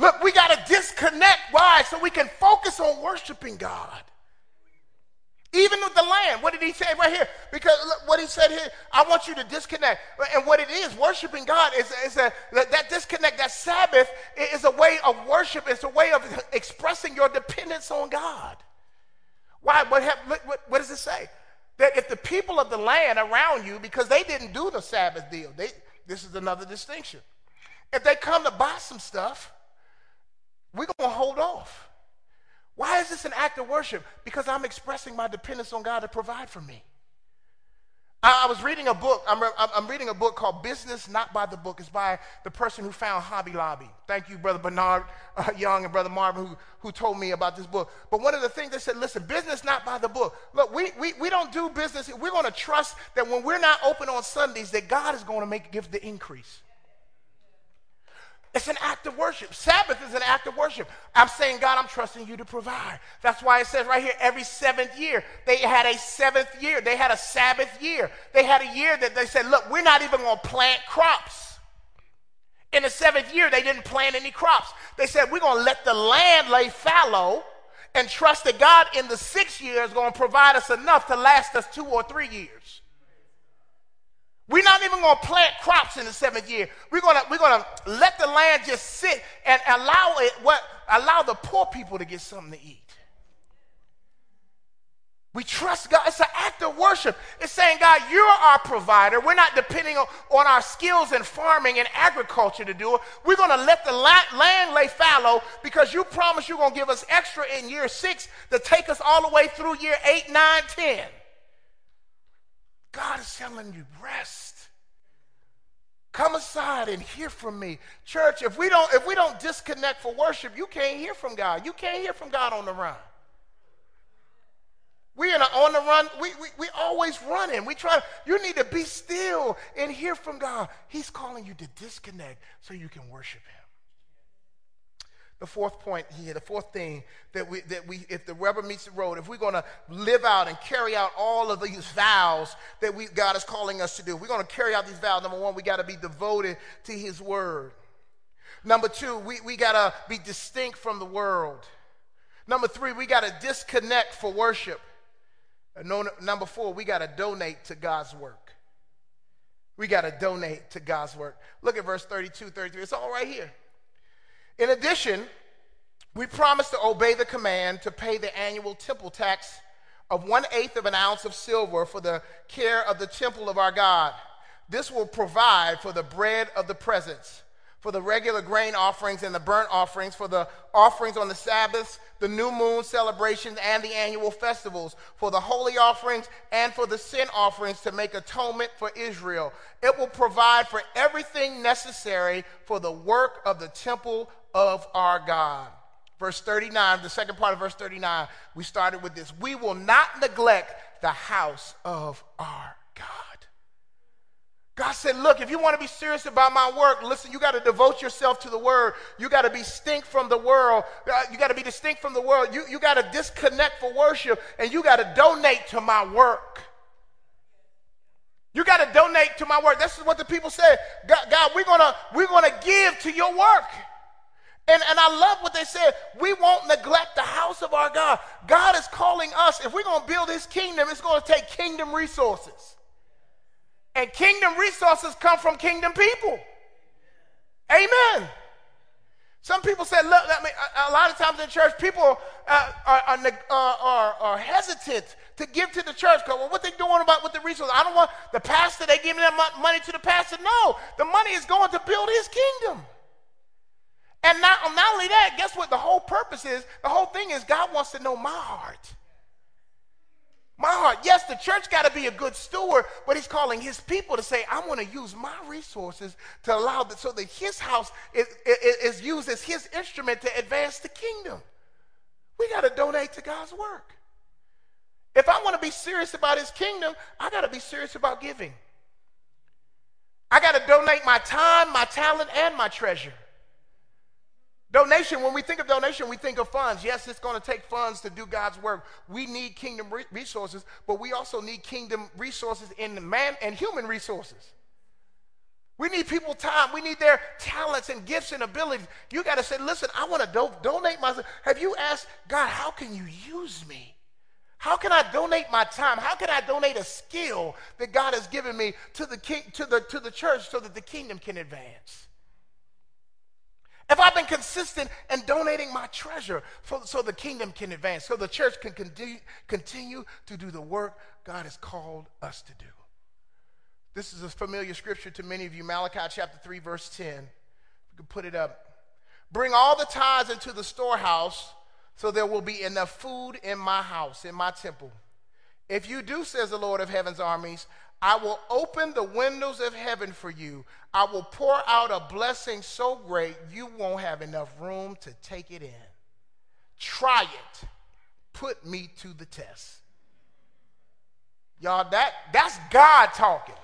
Look, we got to disconnect. Why? So we can focus on worshiping God. Even with the land. What did he say right here? Because look, what he said here, I want you to disconnect. And what it is, worshiping God, is, is a, that disconnect, that Sabbath is a way of worship. It's a way of expressing your dependence on God. Why? What, have, what, what does it say? That if the people of the land around you, because they didn't do the Sabbath deal, they, this is another distinction. If they come to buy some stuff, we're going to hold off. Why is this an act of worship? Because I'm expressing my dependence on God to provide for me. I, I was reading a book. I'm, I'm reading a book called Business Not by the Book. It's by the person who found Hobby Lobby. Thank you, Brother Bernard uh, Young and Brother Marvin, who, who told me about this book. But one of the things they said, listen, business not by the book. Look, we, we, we don't do business. We're going to trust that when we're not open on Sundays, that God is going to make give the increase. It's an act of worship. Sabbath is an act of worship. I'm saying, God, I'm trusting you to provide. That's why it says right here, every seventh year, they had a seventh year. They had a Sabbath year. They had a year that they said, look, we're not even going to plant crops. In the seventh year, they didn't plant any crops. They said, we're going to let the land lay fallow and trust that God in the sixth year is going to provide us enough to last us two or three years. We're not even going to plant crops in the seventh year. We're going to we're going to let the land just sit and allow it what allow the poor people to get something to eat. We trust God. It's an act of worship. It's saying, God, you're our provider. We're not depending on, on our skills in farming and agriculture to do it. We're going to let the la- land lay fallow because you promised you're going to give us extra in year six to take us all the way through year eight, nine, ten. God is telling you, rest. Come aside and hear from me. Church, if we don't if we don't disconnect for worship, you can't hear from God. You can't hear from God on the run. We in a, on the run, we, we, we always running. We try, you need to be still and hear from God. He's calling you to disconnect so you can worship him. The fourth point here, the fourth thing that we, that we, if the rubber meets the road, if we're going to live out and carry out all of these vows that we, God is calling us to do, if we're going to carry out these vows, number one, we got to be devoted to his word. Number two, we, we got to be distinct from the world. Number three, we got to disconnect for worship. And no, number four, we got to donate to God's work. We got to donate to God's work. Look at verse thirty-two, thirty-three. It's all right here. In addition, we promise to obey the command to pay the annual temple tax of one-eighth of an ounce of silver for the care of the temple of our God. This will provide for the bread of the presence, for the regular grain offerings and the burnt offerings, for the offerings on the Sabbaths, the new moon celebrations, and the annual festivals, for the holy offerings and for the sin offerings to make atonement for Israel. It will provide for everything necessary for the work of the temple of our God. Verse thirty-nine, the second part of verse thirty-nine, we started with this. We will not neglect the house of our God. God said, look, if you want to be serious about my work, listen, you got to devote yourself to the word. You got to be distinct from the world. Uh, you got to be distinct from the world. You, you got to disconnect for worship, and you got to donate to my work. You got to donate to my work. This is what the people said. God, God we're going to we're gonna give to your work. And, and I love what they said. We won't neglect the house of our God. God is calling us. If we're going to build his kingdom, it's going to take kingdom resources. And kingdom resources come from kingdom people. Amen. Some people say, look, I mean, a, a lot of times in church, people uh, are, are, are, are hesitant to give to the church. Because, well, what they doing about with the resources? I don't want the pastor, they giving them money to the pastor. No, the money is going to build his kingdom. And not, not only that, guess what the whole purpose is? The whole thing is God wants to know my heart. My heart. Yes, the church got to be a good steward, but he's calling his people to say, I want to use my resources to allow that so that his house is, is, is used as his instrument to advance the kingdom. We got to donate to God's work. If I want to be serious about his kingdom, I got to be serious about giving. I got to donate my time, my talent, and my treasure. Donation, when we think of donation, we think of funds. Yes, it's going to take funds to do God's work. We need kingdom re- resources, but we also need kingdom resources in man and human resources. We need people time. We need their talents and gifts and abilities. You got to say, listen, I want to do- donate myself. Have you asked God, how can you use me? How can I donate my time? How can I donate a skill that God has given me to the king, to the, to the church so that the kingdom can advance? If I've been consistent in donating my treasure for, so the kingdom can advance, so the church can continue, continue to do the work God has called us to do. This is a familiar scripture to many of you, Malachi chapter three, verse ten. You can put it up. Bring all the tithes into the storehouse, so there will be enough food in my house, in my temple. If you do, says the Lord of heaven's armies, I will open the windows of heaven for you. I will pour out a blessing so great you won't have enough room to take it in. Try it. Put me to the test. Y'all, that, that's God talking.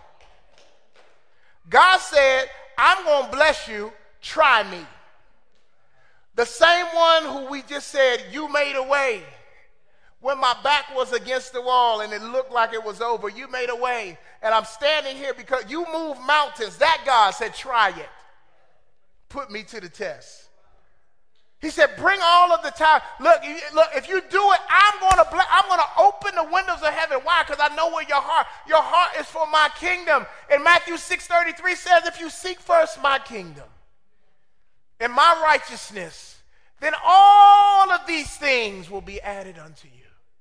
God said, I'm going to bless you. Try me. The same one who we just said, you made a way. When my back was against the wall and it looked like it was over, you made a way. And I'm standing here because you move mountains. That God said, try it. Put me to the test. He said, bring all of the time. Look, look, if you do it, I'm going to I'm going to open the windows of heaven. Why? Because I know where your heart, your heart is for my kingdom. And Matthew six thirty-three says, if you seek first my kingdom and my righteousness, then all of these things will be added unto you.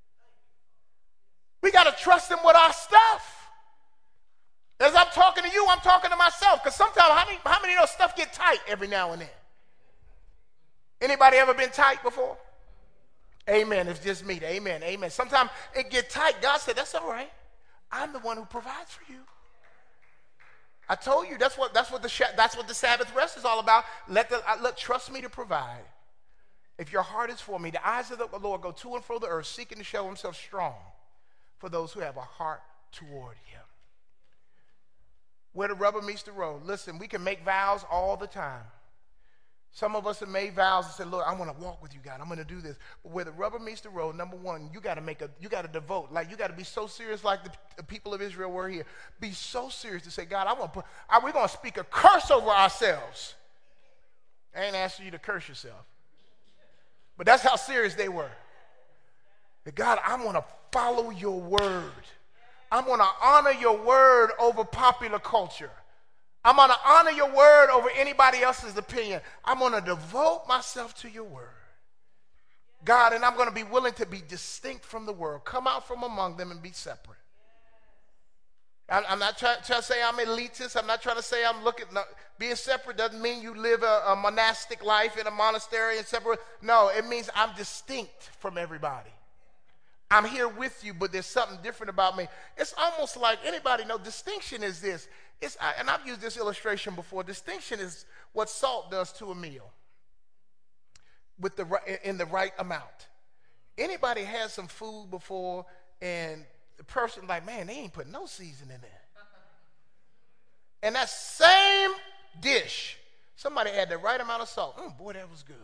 We got to trust him with our stuff. As I'm talking to you, I'm talking to myself. Because sometimes, how many, how many of those stuff get tight every now and then? Anybody ever been tight before? Amen. It's just me. Amen. Amen. Sometimes it get tight. God said, that's all right. I'm the one who provides for you. I told you that's what that's what the that's what the Sabbath rest is all about. Let the look, trust me to provide. If your heart is for me, the eyes of the Lord go to and fro the earth, seeking to show himself strong for those who have a heart toward him. Where the rubber meets the road. Listen, we can make vows all the time. Some of us have made vows and said, Lord, I want to walk with you, God. I'm going to do this. But where the rubber meets the road, number one, you got to make a, you got to devote. Like, you got to be so serious like the, the people of Israel were here. Be so serious to say, God, I want to put, I, we're going to speak a curse over ourselves. I ain't asking you to curse yourself. But that's how serious they were. That God, I want to follow your word. I'm going to honor your word over popular culture. I'm going to honor your word over anybody else's opinion. I'm going to devote myself to your word. God, and I'm going to be willing to be distinct from the world. Come out from among them and be separate. I'm, I'm not trying, trying to say I'm elitist. I'm not trying to say I'm looking. No, being separate doesn't mean you live a, a monastic life in a monastery and separate. No, it means I'm distinct from everybody. I'm here with you, but there's something different about me. It's almost like anybody know distinction is this. It's, and I've used this illustration before. Distinction is what salt does to a meal with the in the right amount. Anybody had some food before and the person like, man, they ain't put no seasoning in there. And that same dish, somebody had the right amount of salt. Mm, boy, that was good.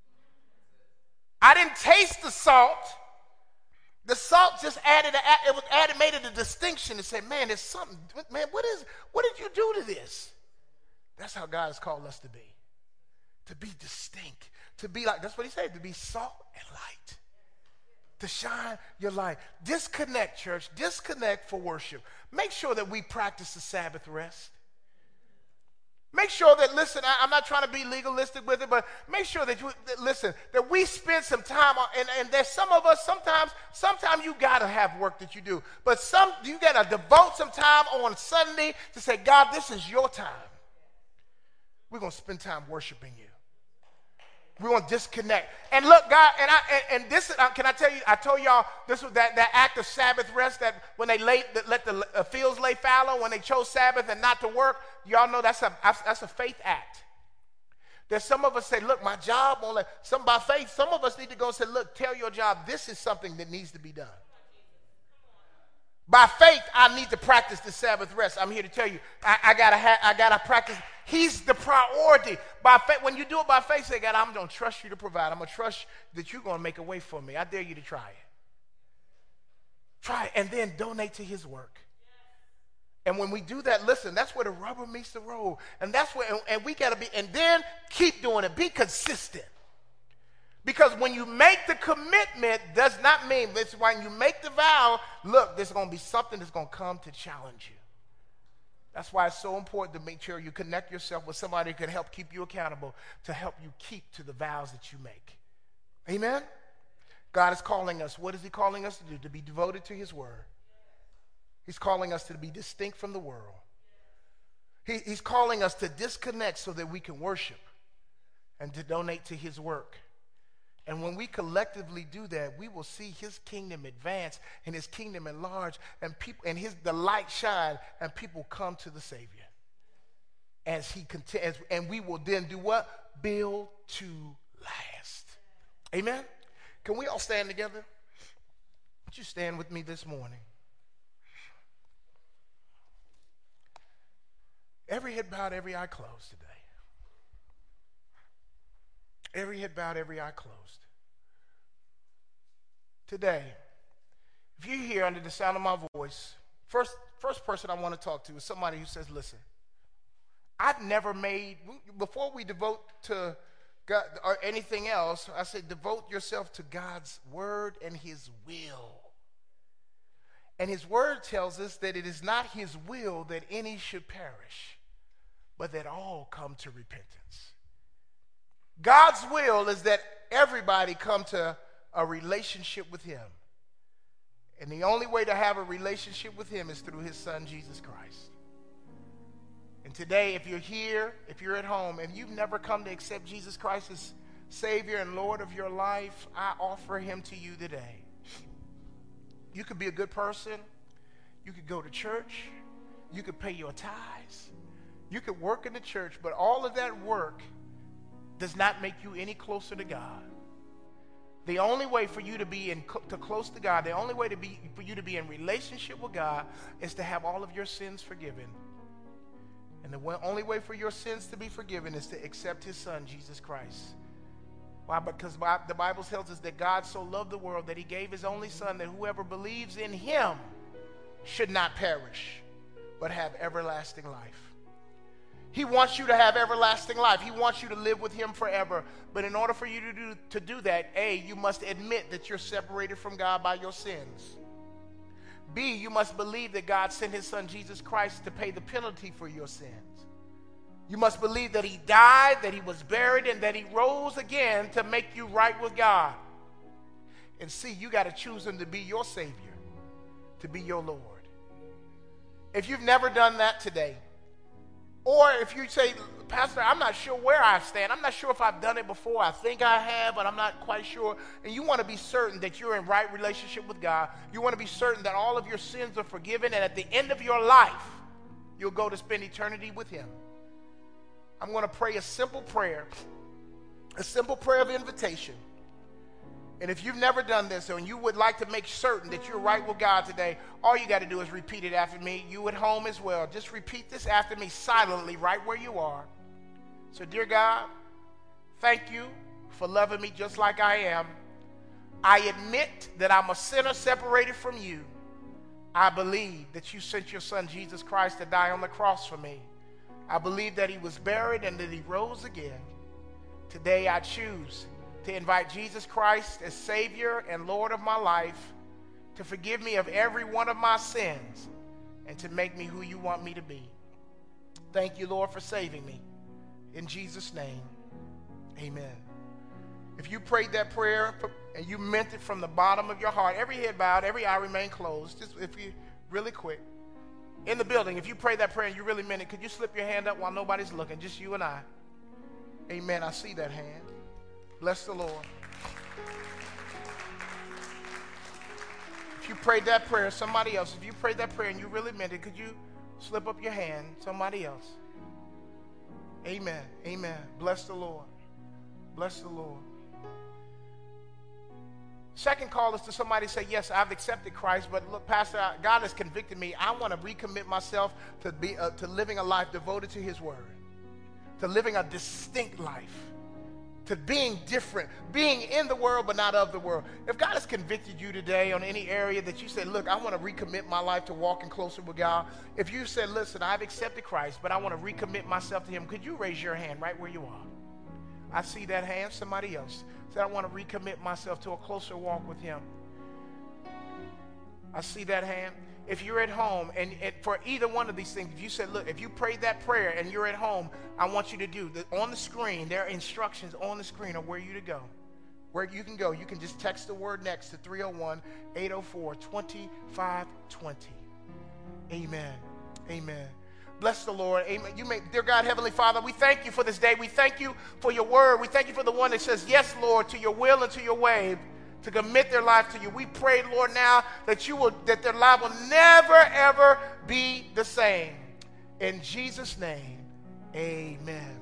I didn't taste the salt. The salt just added, a, it was added, made it a distinction to say, man, there's something, man, what is, what did you do to this? That's how God has called us to be. To be distinct. To be like, that's what he said, to be salt and light. To shine your light. Disconnect, church. Disconnect for worship. Make sure that we practice the Sabbath rest. Make sure that, listen, I, I'm not trying to be legalistic with it, but make sure that, you, that listen, that we spend some time on, and, and there's some of us, sometimes, sometimes you got to have work that you do, but some, you got to devote some time on Sunday to say, God, this is your time. We're going to spend time worshiping you. We're going to disconnect. And look, God, and I and, and this, uh, can I tell you, I told y'all this was that, that act of Sabbath rest that when they laid, that let the uh, fields lay fallow, when they chose Sabbath and not to work, y'all know that's a, that's a faith act. There's some of us say, look, my job won't let, some by faith, some of us need to go and say, look, tell your job, this is something that needs to be done. By faith, I need to practice the Sabbath rest. I'm here to tell you, I, I gotta ha- I gotta practice. He's the priority. By faith, when you do it by faith, say, God, I'm gonna trust you to provide. I'm gonna trust that you're gonna make a way for me. I dare you to try it. Try it, and then donate to his work. And when we do that, listen, that's where the rubber meets the road. And that's where, and, and we got to be, and then keep doing it. Be consistent. Because when you make the commitment, does not mean, it's when you make the vow, look, there's going to be something that's going to come to challenge you. That's why it's so important to make sure you connect yourself with somebody who can help keep you accountable, to help you keep to the vows that you make. Amen? God is calling us. What is he calling us to do? To be devoted to his word. He's calling us to be distinct from the world. He, he's calling us to disconnect so that we can worship and to donate to his work. And when we collectively do that, we will see his kingdom advance and his kingdom enlarge, and people and his the light shine, and people come to the Savior. As he continues, and we will then do what? Build to last. Amen. Can we all stand together? Would you stand with me this morning? Every head bowed, every eye closed today. Every head bowed, every eye closed. Today, if you're here under the sound of my voice, first, first person I want to talk to is somebody who says, listen, I've never made, before we devote to God or anything else, I said devote yourself to God's word and his will. And his word tells us that it is not his will that any should perish, but that all come to repentance. God's will is that everybody come to a relationship with him. And the only way to have a relationship with him is through his son, Jesus Christ. And today, if you're here, if you're at home, and you've never come to accept Jesus Christ as Savior and Lord of your life, I offer him to you today. You could be a good person. You could go to church. You could pay your tithes. You could work in the church, but all of that work does not make you any closer to God. The only way for you to be in to close to God, the only way to be for you to be in relationship with God is to have all of your sins forgiven. And the only way for your sins to be forgiven is to accept his son, Jesus Christ. Why? Because the Bible tells us that God so loved the world that he gave his only son, that whoever believes in him should not perish, but have everlasting life. He wants you to have everlasting life. He wants you to live with him forever. But in order for you to do, to do that, A, you must admit that you're separated from God by your sins. B, you must believe that God sent his son Jesus Christ to pay the penalty for your sins. You must believe that he died, that he was buried, and that he rose again to make you right with God. And C, you got to choose him to be your Savior, to be your Lord. If you've never done that today, or if you say, Pastor, I'm not sure where I stand. I'm not sure if I've done it before. I think I have, but I'm not quite sure. And you want to be certain that you're in right relationship with God. You want to be certain that all of your sins are forgiven, and at the end of your life, you'll go to spend eternity with him. I'm going to pray a simple prayer, a simple prayer of invitation. And if you've never done this and you would like to make certain that you're right with God today, all you got to do is repeat it after me. You at home as well. Just repeat this after me silently right where you are. So, dear God, thank you for loving me just like I am. I admit that I'm a sinner separated from you. I believe that you sent your son Jesus Christ to die on the cross for me. I believe that he was buried and that he rose again. Today I choose to invite Jesus Christ as Savior and Lord of my life, to forgive me of every one of my sins, and to make me who you want me to be. Thank you, Lord, for saving me. In Jesus' name, amen. If you prayed that prayer and you meant it from the bottom of your heart, every head bowed, every eye remained closed, just if you really quick. In the building, if you prayed that prayer and you really meant it, could you slip your hand up while nobody's looking, just you and I? Amen. I see that hand. Bless the Lord. If you prayed that prayer, somebody else, if you prayed that prayer and you really meant it, could you slip up your hand, somebody else? Amen. Amen. Bless the Lord. Bless the Lord. Second call is to somebody say, yes, I've accepted Christ, but look, Pastor, God has convicted me. I want to recommit myself to be uh, to living a life devoted to his word, to living a distinct life, to being different, being in the world but not of the world. If God has convicted you today on any area that you said, look, I want to recommit my life to walking closer with God. If you said, listen, I've accepted Christ, but I want to recommit myself to him, could you raise your hand right where you are? I see that hand. Somebody else said, I want to recommit myself to a closer walk with him. I see that hand. If you're at home, and, and for either one of these things, if you said, look, if you prayed that prayer and you're at home, I want you to do, the, on the screen, there are instructions on the screen of where you to go. Where you can go. You can just text the word next to three oh one, eight oh four, two five two zero. Amen. Amen. Bless the Lord. Amen. You may, dear God, Heavenly Father, we thank you for this day. We thank you for your word. We thank you for the one that says, yes, Lord, to your will and to your way, to commit their life to you. We pray, Lord, now that you will, that their life will never, ever be the same. In Jesus' name, amen.